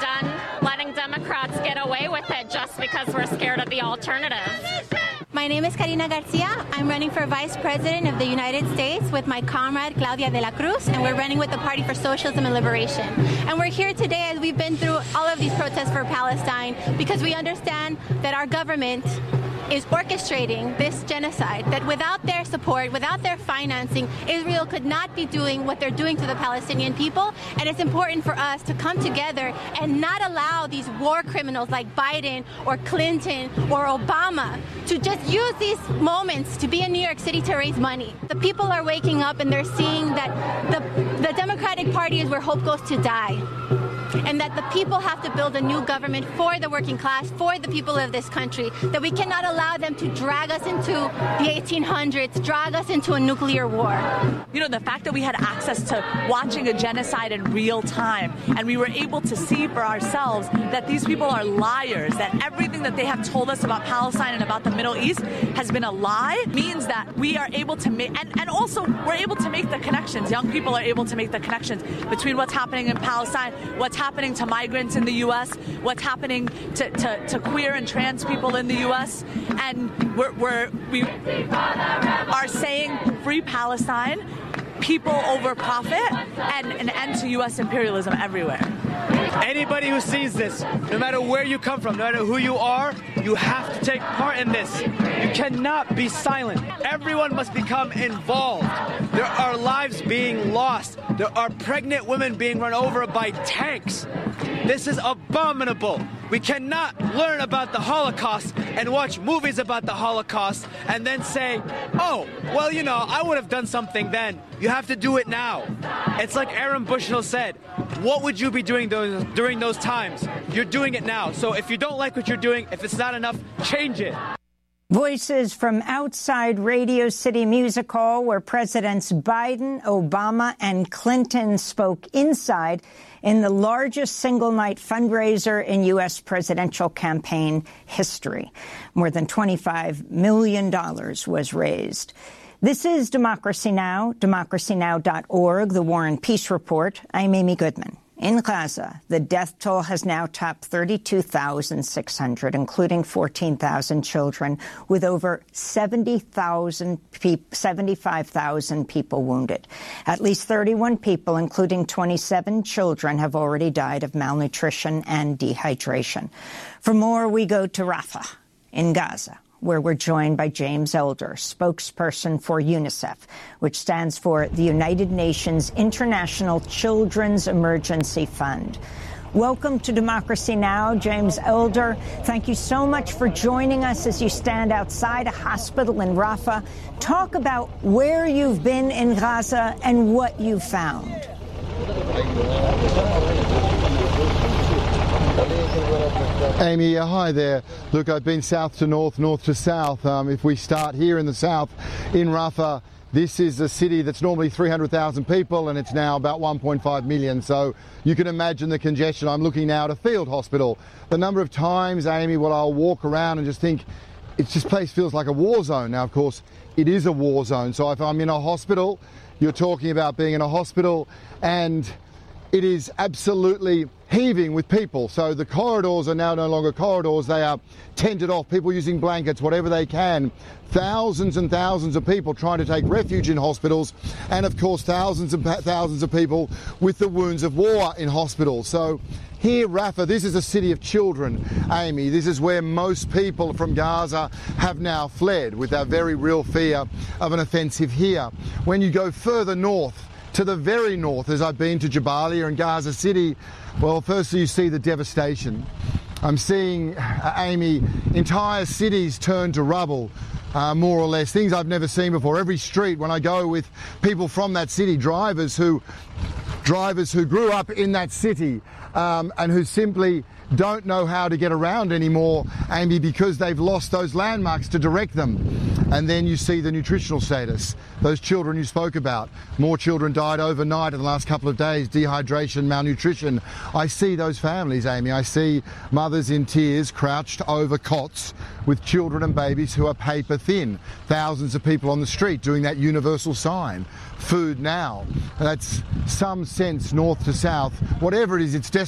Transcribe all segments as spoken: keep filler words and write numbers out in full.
done letting Democrats get away with it just because we're scared of the alternative. My name is Karina Garcia. I'm running for Vice President of the United States with my comrade Claudia de la Cruz, and we're running with the Party for Socialism and Liberation. And we're here today as we've been through all of these protests for Palestine because we understand that our government is orchestrating this genocide, that without their support, without their financing, Israel could not be doing what they're doing to the Palestinian people. And it's important for us to come together and not allow these war criminals like Biden or Clinton or Obama to just use these moments to be in New York City to raise money. The people are waking up and they're seeing that the, the Democratic Party is where hope goes to die. And that the people have to build a new government for the working class, for the people of this country, that we cannot allow them to drag us into the eighteen hundreds, drag us into a nuclear war. You know, the fact that we had access to watching a genocide in real time, and we were able to see for ourselves that these people are liars, that everything that they have told us about Palestine and about the Middle East has been a lie, means that we are able to make, and, and also we're able to make the connections. Young people are able to make the connections between what's happening in Palestine, what's happening to migrants in the U S, what's happening to, to, to queer and trans people in the U S, and we're, we're, we are saying free Palestine, people over profit, and an end to U S imperialism everywhere. Anybody who sees this, no matter where you come from, no matter who you are, you have to take part in this. You cannot be silent. Everyone must become involved. There are lives being lost. There are pregnant women being run over by tanks. This is abominable. We cannot learn about the Holocaust and watch movies about the Holocaust and then say, oh, well, you know, I would have done something then. You have to do it now. It's like Aaron Bushnell said, what would you be doing those, during those times? You're doing it now. So if you don't like what you're doing, if it's not enough, change it. Voices from outside Radio City Music Hall, where Presidents Biden, Obama, and Clinton spoke inside in the largest single-night fundraiser in U S presidential campaign history. More than twenty-five million dollars was raised. This is Democracy Now!, democracy now dot org, the War and Peace Report. I'm Amy Goodman. In Gaza, the death toll has now topped thirty-two thousand six hundred, including fourteen thousand children, with over seventy thousand, seventy-five thousand people wounded. At least thirty-one people, including twenty-seven children, have already died of malnutrition and dehydration. For more, we go to Rafah in Gaza, where we're joined by James Elder, spokesperson for UNICEF, which stands for the United Nations International Children's Emergency Fund. Welcome to Democracy Now!, James Elder. Thank you so much for joining us as you stand outside a hospital in Rafah. Talk about where you've been in Gaza and what you found. Amy, uh, hi there. Look, I've been south to north, north to south. Um, if we start here in the south, in Rafah, this is a city that's normally three hundred thousand people and it's now about one point five million. So you can imagine the congestion. I'm looking now at a field hospital. The number of times, Amy, well, I'll walk around and just think, it's this place feels like a war zone. Now, of course, it is a war zone. So if I'm in a hospital, you're talking about being in a hospital, and it is absolutely heaving with people. So the corridors are now no longer corridors, they are tented off, people using blankets, whatever they can. Thousands and thousands of people trying to take refuge in hospitals, and of course thousands and thousands of people with the wounds of war in hospitals. So here, Rafah, this is a city of children, Amy. This is where most people from Gaza have now fled, with that very real fear of an offensive here. When you go further north, to the very north, as I've been to Jabalia and Gaza City, well, firstly you see the devastation. I'm seeing, uh, Amy, entire cities turned to rubble, uh, more or less, things I've never seen before. Every street, when I go with people from that city, drivers who, drivers who grew up in that city um, and who simply don't know how to get around anymore, Amy, because they've lost those landmarks to direct them. And then you see the nutritional status. Those children you spoke about. More children died overnight in the last couple of days. Dehydration, malnutrition. I see those families, Amy. I see mothers in tears crouched over cots with children and babies who are paper thin. Thousands of people on the street doing that universal sign. Food now. And that's some sense north to south. Whatever it is, it's desperation.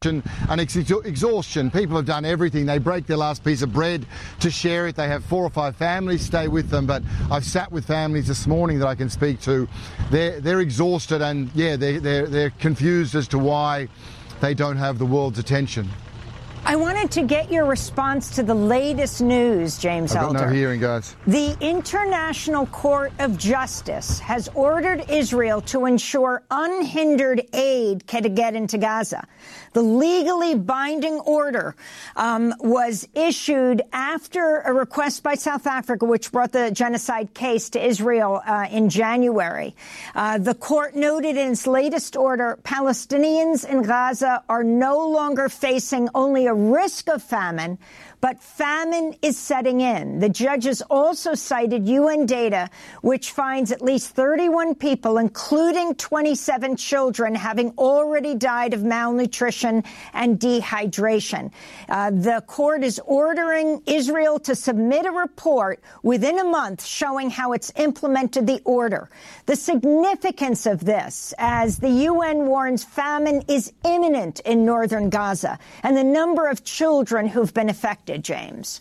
and ex- exhaustion. People have done everything. They break their last piece of bread to share it. They have four or five families stay with them, but I've sat with families this morning that I can speak to. They're, they're exhausted and, yeah, they're, they're, they're confused as to why they don't have the world's attention. I wanted to get your response to the latest news, James I've got Elder. no hearing, guys. The International Court of Justice has ordered Israel to ensure unhindered aid can get into Gaza. The legally binding order um, was issued after a request by South Africa, which brought the genocide case to Israel uh, in January. Uh, the court noted in its latest order, Palestinians in Gaza are no longer facing only a risk of famine, but famine is setting in. The judges also cited U N data, which finds at least thirty-one people, including twenty-seven children, having already died of malnutrition and dehydration. Uh, the court is ordering Israel to submit a report within a month showing how it's implemented the order. The significance of this, as the U N warns famine is imminent in northern Gaza, and the number of children who've been affected. James.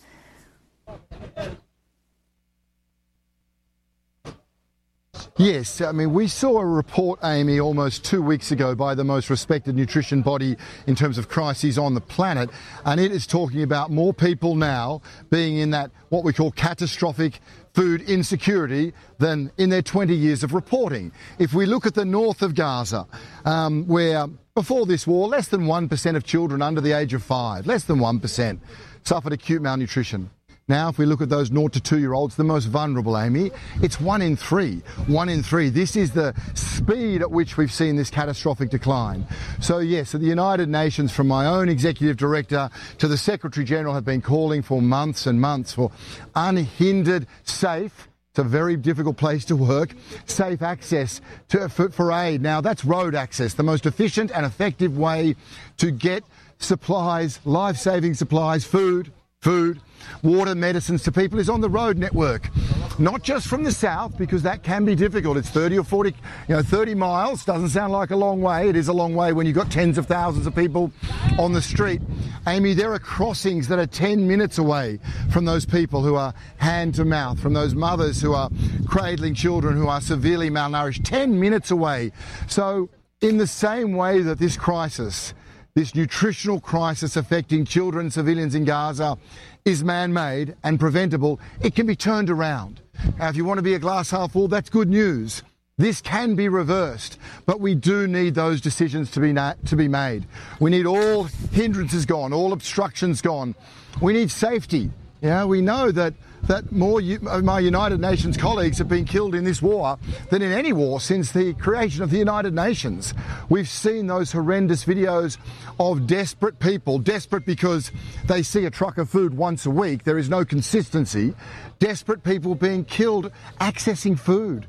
Yes, I mean, we saw a report, Amy, almost two weeks ago by the most respected nutrition body in terms of crises on the planet, and it is talking about more people now being in that what we call catastrophic food insecurity than in their twenty years of reporting. If we look at the north of Gaza, um, where before this war, less than one percent of children under the age of five, less than one percent, suffered acute malnutrition. Now, if we look at those zero to two-year-olds, the most vulnerable, Amy, it's one in three. One in three. This is the speed at which we've seen this catastrophic decline. So, yes, at the United Nations, from my own executive director to the Secretary General, have been calling for months and months for unhindered, safe, it's a very difficult place to work, safe access to, for, for aid. Now, that's road access, the most efficient and effective way to get supplies, life-saving supplies, food, food, water, medicines to people is on the road network. Not just from the south, because that can be difficult. It's thirty or forty, you know, thirty miles. Doesn't sound like a long way. It is a long way when you've got tens of thousands of people on the street. Amy, there are crossings that are ten minutes away from those people who are hand to mouth, from those mothers who are cradling children who are severely malnourished, ten minutes away. So in the same way that this crisis, this nutritional crisis affecting children, civilians in Gaza, is man-made and preventable, it can be turned around. Now, if you want to be a glass half full, that's good news. This can be reversed, but we do need those decisions to be na- to be made. We need all hindrances gone, all obstructions gone. We need safety. Yeah, we know that that more U- my United Nations colleagues have been killed in this war than in any war since the creation of the United Nations. We've seen those horrendous videos of desperate people, desperate because they see a truck of food once a week. There is no consistency. Desperate people being killed accessing food.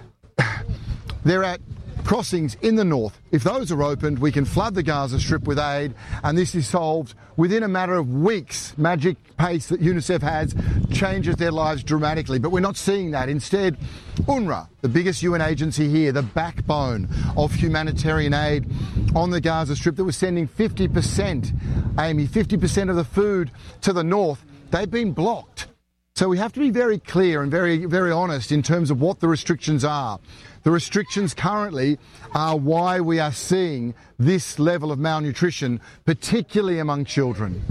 They're at crossings in the north. If those are opened, we can flood the Gaza Strip with aid, and this is solved within a matter of weeks. Magic pace that UNICEF has changes their lives dramatically, but we're not seeing that. Instead, UNRWA, the biggest U N agency here, the backbone of humanitarian aid on the Gaza Strip, that was sending fifty percent, Amy, fifty percent of the food to the north, they've been blocked. So we have to be very clear and very, very honest in terms of what the restrictions are. The restrictions currently are why we are seeing this level of malnutrition, particularly among children.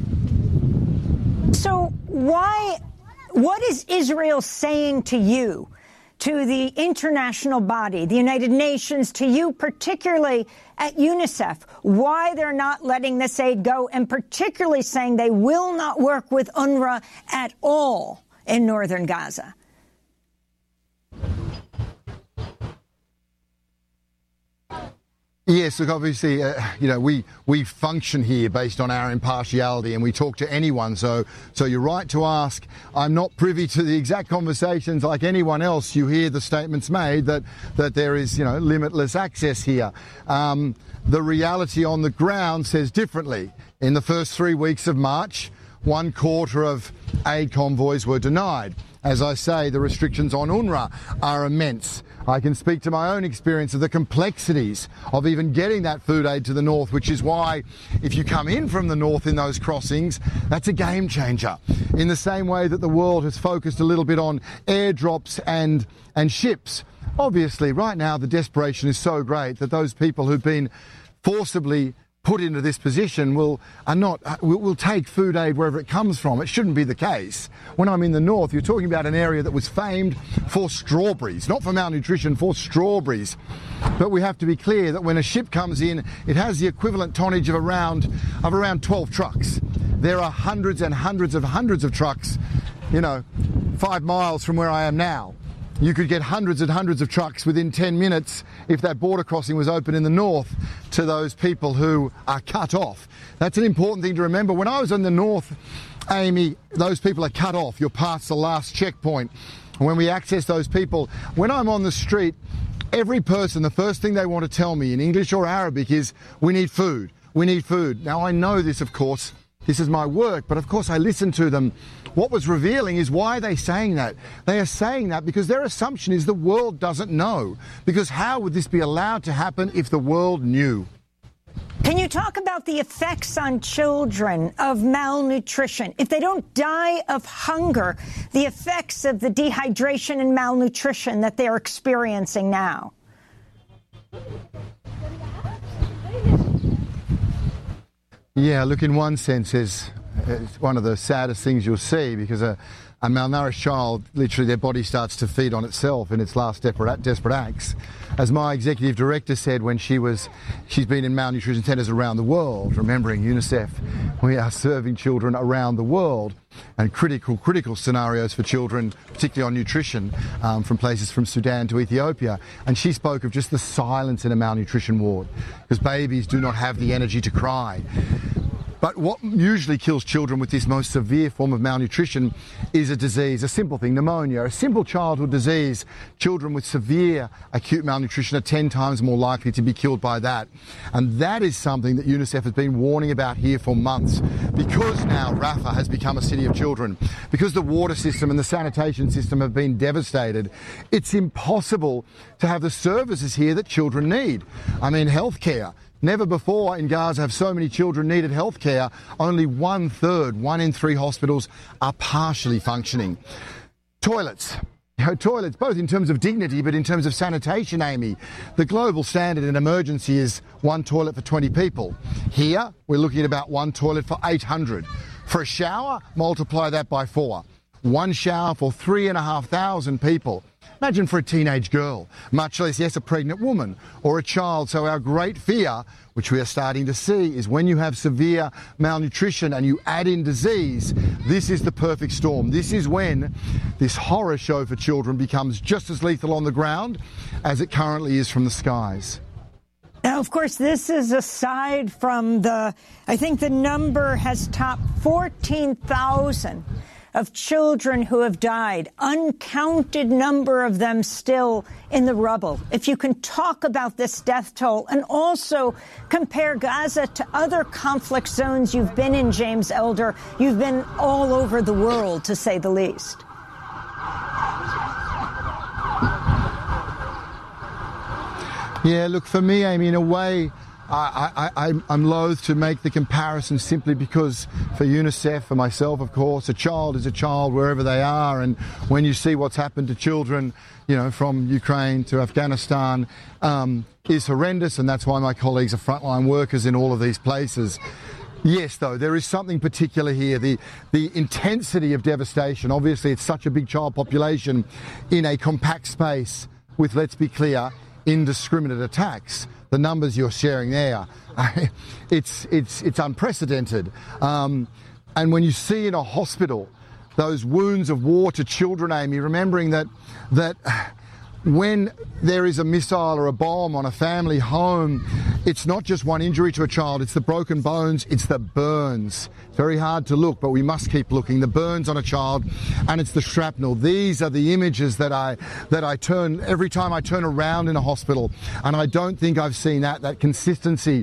So why, what is Israel saying to you, to the international body, the United Nations, to you particularly at UNICEF, why they're not letting this aid go, and particularly saying they will not work with UNRWA at all in northern Gaza? Yes, look, obviously, uh, you know, we, we function here based on our impartiality, and we talk to anyone. So, so you're right to ask. I'm not privy to the exact conversations like anyone else. You hear the statements made that, that there is, you know, limitless access here. Um, the reality on the ground says differently. In the first three weeks of March, one quarter of aid convoys were denied. As I say, the restrictions on UNRWA are immense. I can speak to my own experience of the complexities of even getting that food aid to the north, which is why if you come in from the north in those crossings, that's a game changer. In the same way that the world has focused a little bit on airdrops and, and ships. Obviously, right now the desperation is so great that those people who've been forcibly put into this position will are not will, will take food aid wherever it comes from. It shouldn't be the case. When I'm in the north, you're talking about an area that was famed for strawberries, not for malnutrition, for strawberries. But we have to be clear that when a ship comes in, it has the equivalent tonnage of around of around twelve trucks. There are hundreds and hundreds of hundreds of trucks, you know, five miles from where I am now. You could get hundreds and hundreds of trucks within ten minutes if that border crossing was open in the north to those people who are cut off. That's an important thing to remember. When I was in the north, Amy, those people are cut off. You're past the last checkpoint. When we access those people, when I'm on the street, every person, the first thing they want to tell me in English or Arabic is, we need food, we need food. Now I know this, of course, this is my work, but of course I listen to them. What was revealing is why are they saying that? They are saying that because their assumption is the world doesn't know. Because how would this be allowed to happen if the world knew? Can you talk about the effects on children of malnutrition? If they don't die of hunger, the effects of the dehydration and malnutrition that they're experiencing now? Yeah, look, in one sense, it's, it's one of the saddest things you'll see because a, a malnourished child, literally their body starts to feed on itself in its last desperate, desperate acts. As my executive director said when she was, she's been in malnutrition centres around the world, remembering UNICEF, we are serving children around the world and critical, critical scenarios for children, particularly on nutrition, um, from places from Sudan to Ethiopia. And she spoke of just the silence in a malnutrition ward because babies do not have the energy to cry. But what usually kills children with this most severe form of malnutrition is a disease, a simple thing, pneumonia, a simple childhood disease. Children with severe acute malnutrition are ten times more likely to be killed by that. And that is something that UNICEF has been warning about here for months. Because now Rafah has become a city of children, because the water system and the sanitation system have been devastated, it's impossible to have the services here that children need. I mean, healthcare. Never before in Gaza have so many children needed health care. Only one third, one in three hospitals are partially functioning. Toilets. You know, toilets, both in terms of dignity, but in terms of sanitation, Amy. The global standard in emergency is one toilet for twenty people. Here, we're looking at about one toilet for eight hundred. For a shower, multiply that by four. One shower for three and a half thousand people. Imagine for a teenage girl, much less, yes, a pregnant woman or a child. So our great fear, which we are starting to see, is when you have severe malnutrition and you add in disease, this is the perfect storm. This is when this horror show for children becomes just as lethal on the ground as it currently is from the skies. Now, of course, this is aside from the, I think the number has topped fourteen thousand. Of children who have died, uncounted number of them still in the rubble. If you can talk about this death toll and also compare Gaza to other conflict zones you've been in, James Elder, you've been all over the world, to say the least. Yeah, look, for me, Amy, in a way, I, I, I'm loath to make the comparison simply because for UNICEF, for myself, of course, a child is a child wherever they are. And when you see what's happened to children, you know, from Ukraine to Afghanistan, um, is horrendous. And that's why my colleagues are frontline workers in all of these places. Yes, though, there is something particular here. The, the intensity of devastation. Obviously, it's such a big child population in a compact space with, let's be clear, indiscriminate attacks. The numbers you're sharing there, it's it's it's unprecedented. Um, and when you see in a hospital those wounds of war to children, Amy, remembering that that when there is a missile or a bomb on a family home, it's not just one injury to a child, it's the broken bones, it's the burns. Very hard to look, but we must keep looking. The burns on a child, and it's the shrapnel. These are the images that I that I turn every time I turn around in a hospital, and I don't think I've seen that, that consistency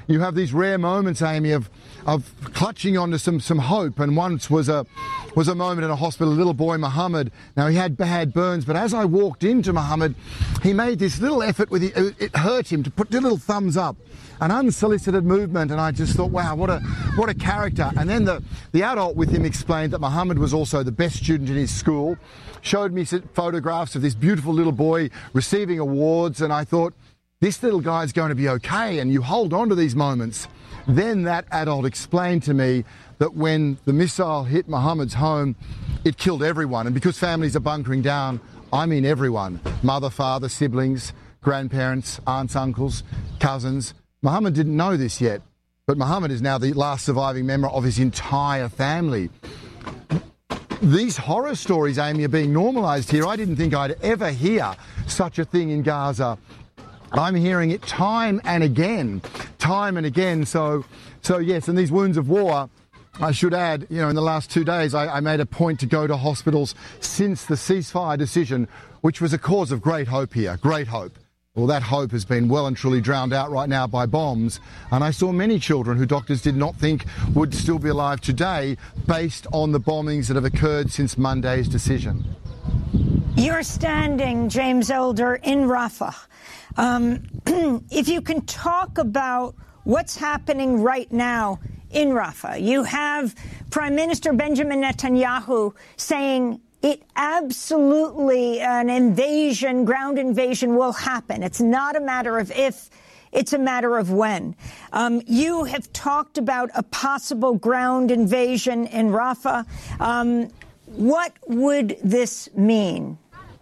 you have these rare moments, Amy, of of clutching onto some some hope. And once was a was a moment in a hospital, a little boy, Muhammad. Now, he had bad burns, but as I walked into Muhammad, he made this little effort with it, it hurt him to put a little thumbs up, an unsolicited movement, and I just thought, wow, what a what a character. And then the the adult with him explained that Muhammad was also the best student in his school, showed me photographs of this beautiful little boy receiving awards, and I thought, this little guy's going to be okay. And you hold on to these moments. Then that adult explained to me that when the missile hit Muhammad's home, it killed everyone. And because families are bunkering down, I mean everyone. Mother, father, siblings, grandparents, aunts, uncles, cousins. Muhammad didn't know this yet, but Muhammad is now the last surviving member of his entire family. These horror stories, Amy, are being normalised here. I didn't think I'd ever hear such a thing in Gaza. I'm hearing it time and again, time and again. So, so yes, and these wounds of war, I should add, you know, in the last two days, I, I made a point to go to hospitals since the ceasefire decision, which was a cause of great hope here, great hope. Well, that hope has been well and truly drowned out right now by bombs. And I saw many children who doctors did not think would still be alive today based on the bombings that have occurred since Monday's decision. You're standing, James Elder, in Rafah. Um, if you can talk about what's happening right now in Rafah. You have Prime Minister Benjamin Netanyahu saying it absolutely, an invasion, ground invasion will happen. It's not a matter of if, it's a matter of when. Um, you have talked about a possible ground invasion in Rafah. Um, what would this mean?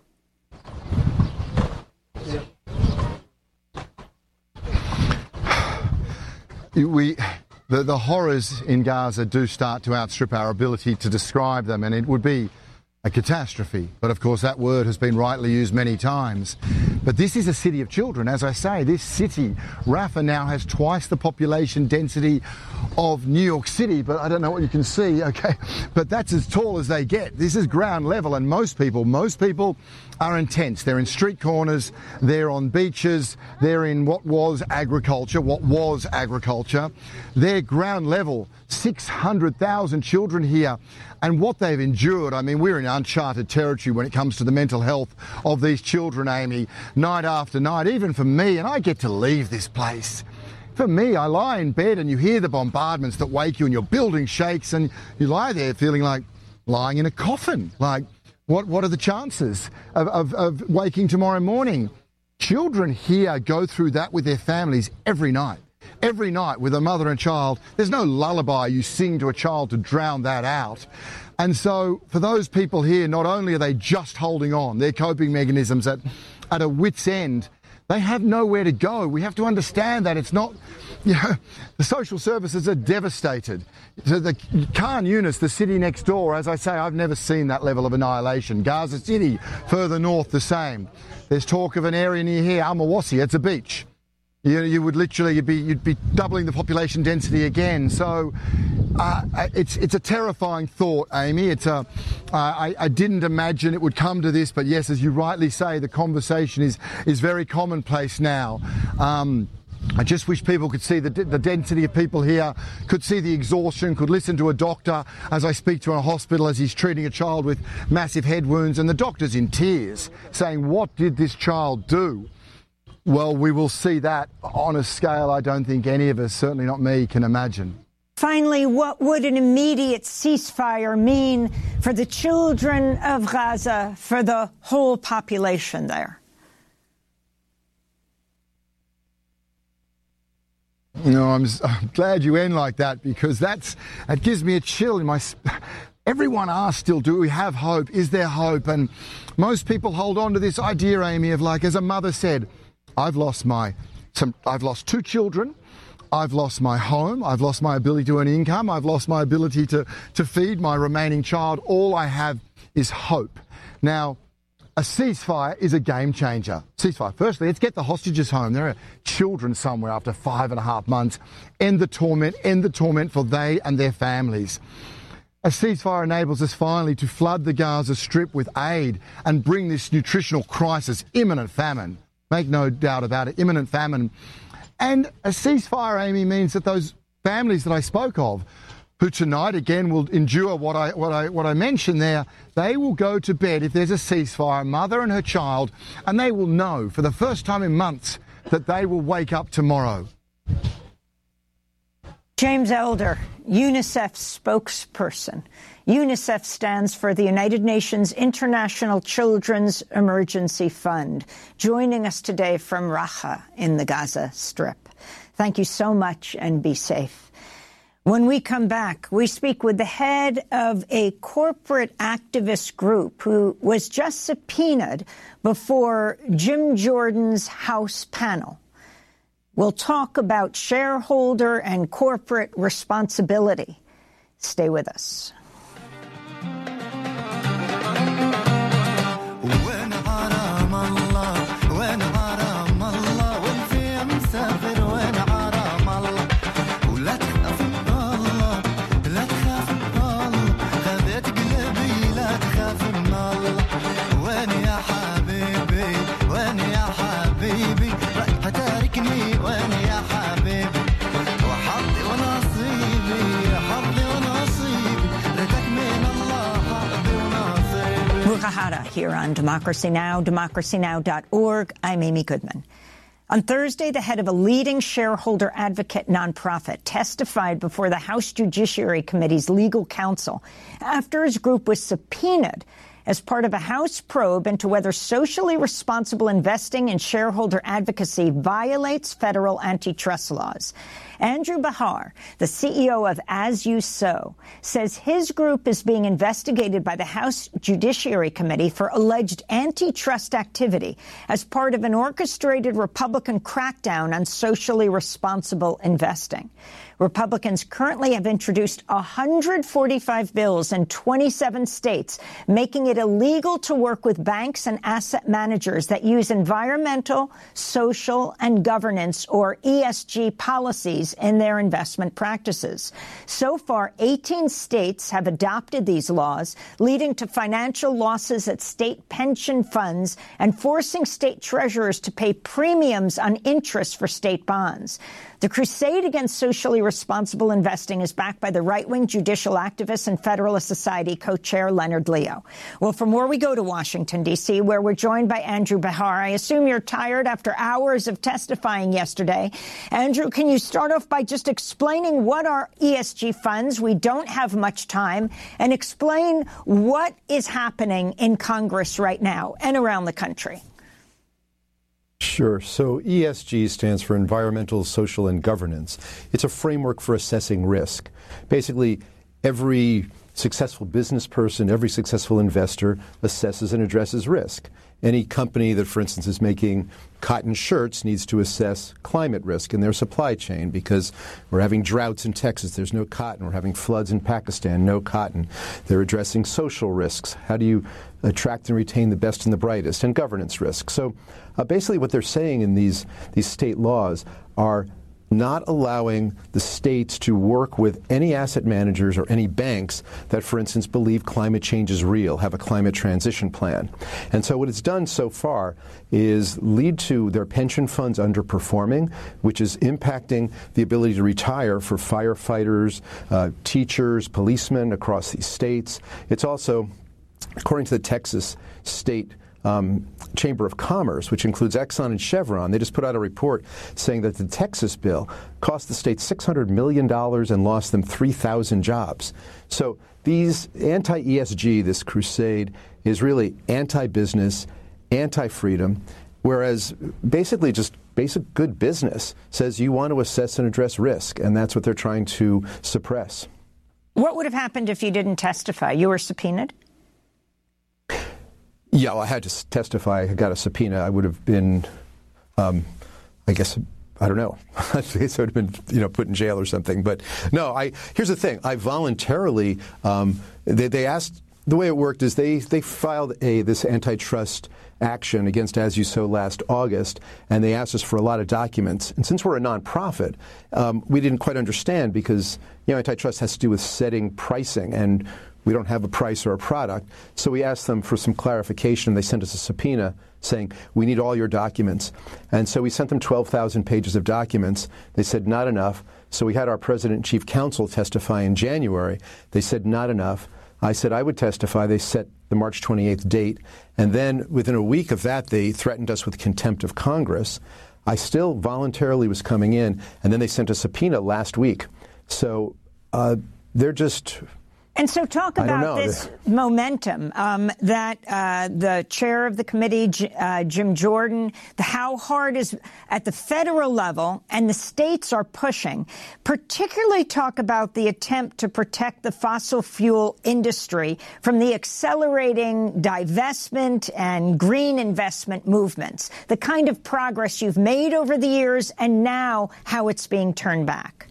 We, the, the horrors in Gaza do start to outstrip our ability to describe them, and it would be a catastrophe. But of course that word has been rightly used many times. But this is a city of children. As I say, this city, Rafah, now has twice the population density of New York City, but I don't know what you can see, okay? But that's as tall as they get. This is ground level, and most people, most people are intense. They're in street corners, they're on beaches, they're in what was agriculture, what was agriculture. They're ground level, six hundred thousand children here, and what they've endured. I mean, we're in uncharted territory when it comes to the mental health of these children, Amy, night after night, even for me, and I get to leave this place. For me, I lie in bed and you hear the bombardments that wake you and your building shakes and you lie there feeling like lying in a coffin. Like, what, what are the chances of, of, of waking tomorrow morning? Children here go through that with their families every night. Every night with a mother and child. There's no lullaby you sing to a child to drown that out. And so for those people here, not only are they just holding on, their coping mechanisms at, at a wit's end, they have nowhere to go. We have to understand that it's not, you know, the social services are devastated. So the Khan Yunis, the city next door, as I say, I've never seen that level of annihilation. Gaza City, further north, the same. There's talk of an area near here, Al Mawasi, it's a beach. You, you would literally, you'd be, you'd be doubling the population density again. So uh, it's it's a terrifying thought, Amy. It's a, uh, I, I didn't imagine it would come to this, but yes, as you rightly say, the conversation is, is very commonplace now. Um, I just wish people could see the, the density of people here, could see the exhaustion, could listen to a doctor as I speak to a hospital as he's treating a child with massive head wounds, and the doctor's in tears saying, what did this child do? Well, we will see that on a scale I don't think any of us, certainly not me, can imagine. Finally, what would an immediate ceasefire mean for the children of Gaza, for the whole population there? You know, I'm, I'm glad you end like that, because that's that gives me a chill in my... Everyone asks still, do we have hope? Is there hope? And most people hold on to this idea, Amy, of like, as a mother said, I've lost my, some, I've lost two children, I've lost my home, I've lost my ability to earn income, I've lost my ability to, to feed my remaining child. All I have is hope. Now, a ceasefire is a game changer. Ceasefire. Firstly, let's get the hostages home. There are children somewhere after five and a half months. End the torment, end the torment for they and their families. A ceasefire enables us finally to flood the Gaza Strip with aid and bring this nutritional crisis, imminent famine. Make no doubt about it, imminent famine And a ceasefire, Amy, means that those families that I spoke of, who tonight again will endure what I what I what I mentioned there, they will go to bed if there's a ceasefire, mother and her child, and they will know for the first time in months that they will wake up tomorrow. James Elder, UNICEF's spokesperson. UNICEF stands for the United Nations International Children's Emergency Fund, joining us today from Rafah in the Gaza Strip. Thank you so much and be safe. When we come back, we speak with the head of a corporate activist group who was just subpoenaed before Jim Jordan's House panel. We'll talk about shareholder and corporate responsibility. Stay with us. Here on Democracy Now!, democracy now dot org. I'm Amy Goodman. On Thursday, the head of a leading shareholder advocate nonprofit testified before the House Judiciary Committee's legal counsel after his group was subpoenaed as part of a House probe into whether socially responsible investing in shareholder advocacy violates federal antitrust laws. Andrew Bahar, the C E O of As You Sow, says his group is being investigated by the House Judiciary Committee for alleged antitrust activity as part of an orchestrated Republican crackdown on socially responsible investing. Republicans currently have introduced one hundred forty-five bills in twenty-seven states, making it illegal to work with banks and asset managers that use environmental, social, and governance, or E S G, policies in their investment practices. So far, eighteen states have adopted these laws, leading to financial losses at state pension funds and forcing state treasurers to pay premiums on interest for state bonds. The crusade against socially responsible investing is backed by the right-wing judicial activist and Federalist Society co-chair Leonard Leo. Well, from where we go to Washington, D C, where we're joined by Andrew Bahar. I assume you're tired after hours of testifying yesterday. Andrew, can you start off by just explaining what are E S G funds? We don't have much time. And explain what is happening in Congress right now and around the country. Sure. So E S G stands for Environmental, Social, and Governance. It's a framework for assessing risk. Basically, every successful business person, every successful investor assesses and addresses risk. Any company that, for instance, is making cotton shirts needs to assess climate risk in their supply chain because we're having droughts in Texas, there's no cotton. We're having floods in Pakistan, no cotton. They're addressing social risks. How do you attract and retain the best and the brightest? And governance risks. So uh, basically what they're saying in these, these state laws are not allowing the states to work with any asset managers or any banks that, for instance, believe climate change is real, have a climate transition plan. And so what it's done so far is lead to their pension funds underperforming, which is impacting the ability to retire for firefighters, uh, teachers, policemen across these states. It's also, according to the Texas State Um, Chamber of Commerce, which includes Exxon and Chevron, they just put out a report saying that the Texas bill cost the state six hundred million dollars and lost them three thousand jobs. So these anti-E S G, this crusade, is really anti-business, anti-freedom, whereas basically just basic good business says you want to assess and address risk, and that's what they're trying to suppress. What would have happened if you didn't testify? You were subpoenaed? Yeah, well, I had to testify. I got a subpoena. I would have been, um, I guess, I don't know. I guess I would have been, you know, put in jail or something. But no, I. Here's the thing. I voluntarily. Um, they, they asked. The way it worked is they they filed a this antitrust action against As You Sow last August, and they asked us for a lot of documents. And since we're a nonprofit, um, we didn't quite understand because you know antitrust has to do with setting pricing and we don't have a price or a product. So we asked them for some clarification. They sent us a subpoena saying, we need all your documents. And so we sent them twelve thousand pages of documents. They said, not enough. So we had our president and chief counsel testify in January. They said, not enough. I said I would testify. They set the March twenty-eighth date. And then within a week of that, they threatened us with contempt of Congress. I still voluntarily was coming in, and then they sent a subpoena last week. So uh, they're just... And so talk about this momentum um, that uh, the chair of the committee, J- uh, Jim Jordan, the how hard is at the federal level and the states are pushing, particularly talk about the attempt to protect the fossil fuel industry from the accelerating divestment and green investment movements, the kind of progress you've made over the years and now how it's being turned back.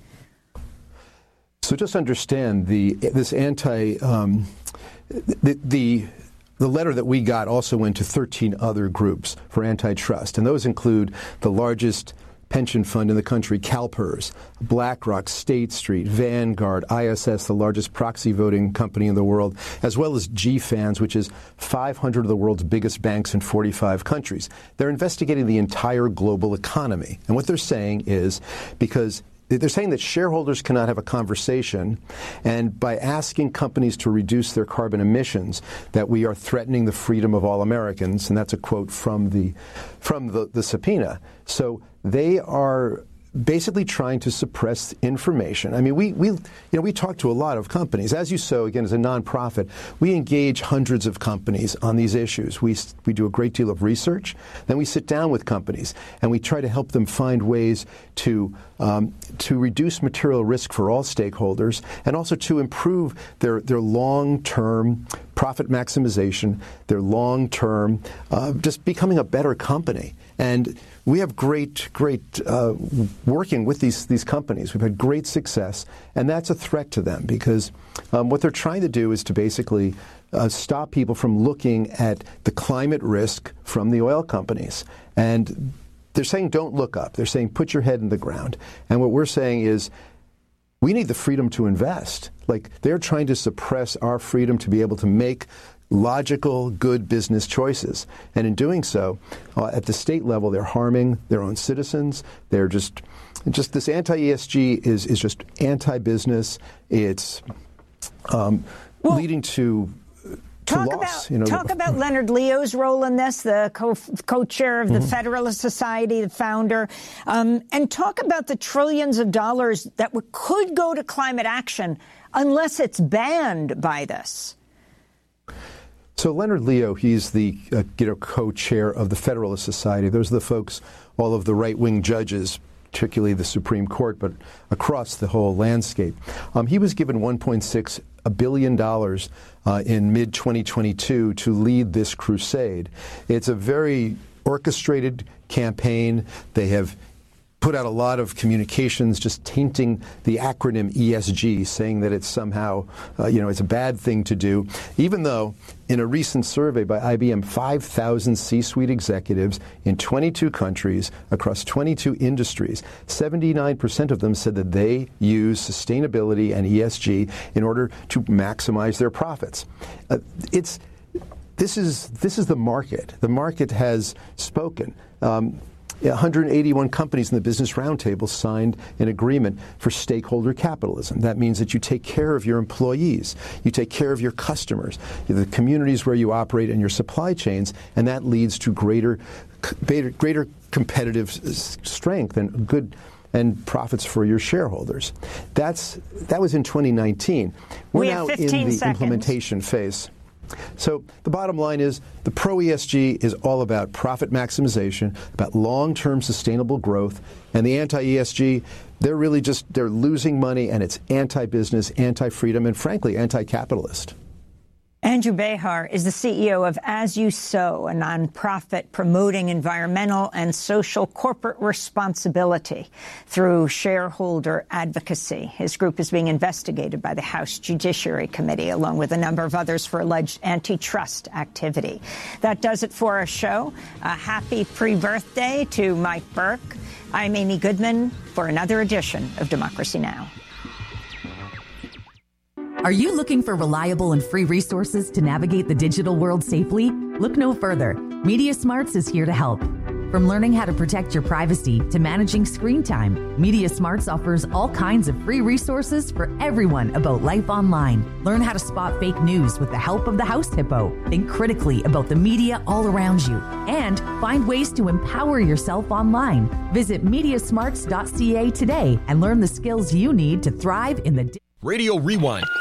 So just understand the this anti um, the, the the letter that we got also went to thirteen other groups for antitrust, and those include the largest pension fund in the country, CalPERS, BlackRock, State Street, Vanguard, I S S, the largest proxy voting company in the world, as well as G FANS, which is five hundred of the world's biggest banks in forty-five countries. They're investigating the entire global economy, and what they're saying is because they're saying that shareholders cannot have a conversation, and by asking companies to reduce their carbon emissions, that we are threatening the freedom of all Americans, and that's a quote from the from the, the subpoena. So they are basically trying to suppress information. I mean, we, we, you know, we talk to a lot of companies. As you saw, again, as a nonprofit, we engage hundreds of companies on these issues. We, we do a great deal of research. Then we sit down with companies, and we try to help them find ways to, um, to reduce material risk for all stakeholders and also to improve their, their long-term profit maximization, their long-term uh, just becoming a better company. And we have great, great uh, working with these these companies. We've had great success, and that's a threat to them because um, what they're trying to do is to basically uh, stop people from looking at the climate risk from the oil companies. And they're saying don't look up. They're saying put your head in the ground. And what we're saying is we need the freedom to invest. Like they're trying to suppress our freedom to be able to make logical, good business choices. And in doing so, uh, at the state level, they're harming their own citizens. They're just, just this anti-E S G is, is just anti-business. It's um, well, leading to, to talk loss. About, you know, talk about Leonard Leo's role in this, the co- co-chair of the mm-hmm. Federalist Society, the founder, um, and talk about the trillions of dollars that w- could go to climate action unless it's banned by this. So Leonard Leo, he's the uh, you know, co-chair of the Federalist Society. Those are the folks, all of the right-wing judges, particularly the Supreme Court, but across the whole landscape. Um, he was given one point six billion dollars uh, in mid twenty twenty-two to lead this crusade. It's a very orchestrated campaign. They have put out a lot of communications just tainting the acronym E S G, saying that it's somehow, uh, you know, it's a bad thing to do, even though in a recent survey by I B M, five thousand C-suite executives in twenty-two countries across twenty-two industries, seventy-nine percent of them said that they use sustainability and E S G in order to maximize their profits. Uh, it's this is this is the market. The market has spoken. Um, one hundred eighty-one companies in the Business Roundtable signed an agreement for stakeholder capitalism. That means that you take care of your employees, you take care of your customers, the communities where you operate, and your supply chains, and that leads to greater, greater, greater competitive strength and good and profits for your shareholders. That's that was in twenty nineteen. We're we now have in the seconds. implementation phase. So the bottom line is the pro-E S G is all about profit maximization, about long-term sustainable growth, and the anti-E S G, they're really just, they're losing money, and it's anti-business, anti-freedom, and frankly, anti-capitalist. Andrew Behar is the C E O of As You Sow, a nonprofit promoting environmental and social corporate responsibility through shareholder advocacy. His group is being investigated by the House Judiciary Committee, along with a number of others, for alleged antitrust activity. That does it for our show. A happy pre-birthday to Mike Burke. I'm Amy Goodman for another edition of Democracy Now! Are you looking for reliable and free resources to navigate the digital world safely? Look no further. Media Smarts is here to help. From learning how to protect your privacy to managing screen time, Media Smarts offers all kinds of free resources for everyone about life online. Learn how to spot fake news with the help of the House Hippo. Think critically about the media all around you. And find ways to empower yourself online. Visit media smarts dot c a today and learn the skills you need to thrive in the... Radio Rewind.